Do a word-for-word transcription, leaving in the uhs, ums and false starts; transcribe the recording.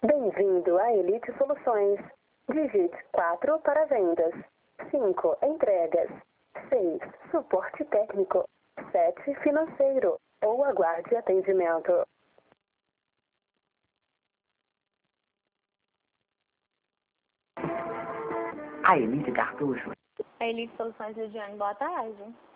Bem-vindo à Elite Soluções. Digite quatro para vendas, cinco entregas, seis suporte técnico, sete financeiro ou aguarde atendimento. A Elite Cartucho. A Elite Soluções Regiane, boa tarde.